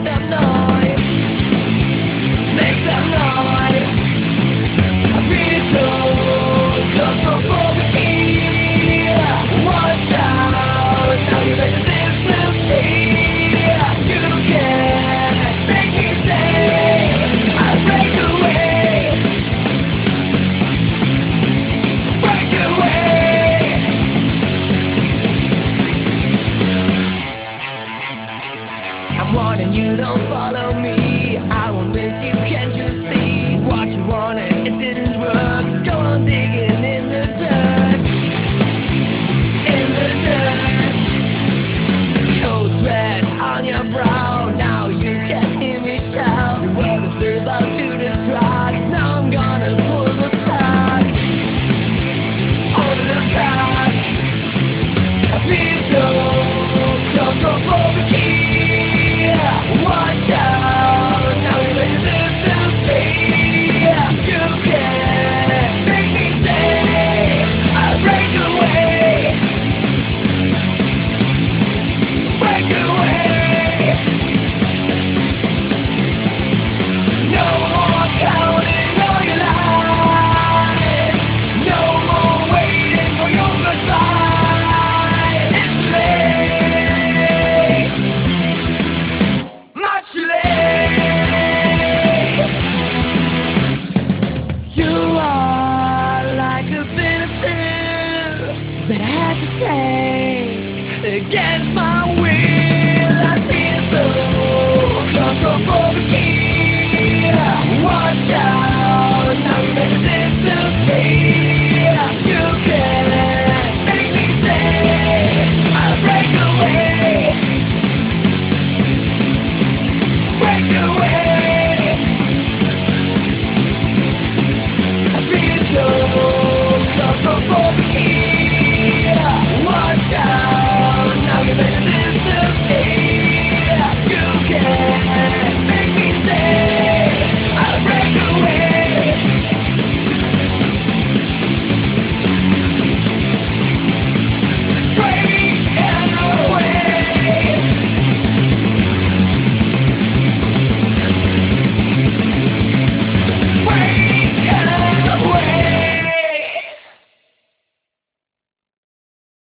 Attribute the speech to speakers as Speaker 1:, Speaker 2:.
Speaker 1: some noise. Make some noise. I feel so claustrophobic here. Watch out, now you make the sympathy. You can't make me stay. I break away, break away. I'm warning you, don't follow me. I won't miss you, can't you see?